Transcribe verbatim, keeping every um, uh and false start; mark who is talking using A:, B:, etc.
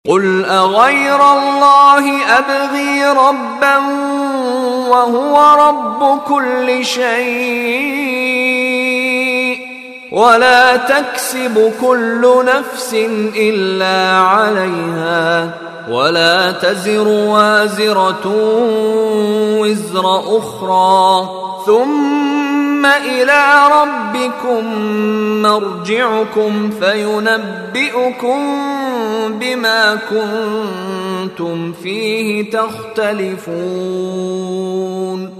A: قل أغير الله أبغي ربا وهو رب كل شيء ولا تكسب كل نفس إلا عليها ولا تزر وازرة وزر أخرى ثم إلى ربكم مرجعكم فينبئكم بما كنتم فيه تختلفون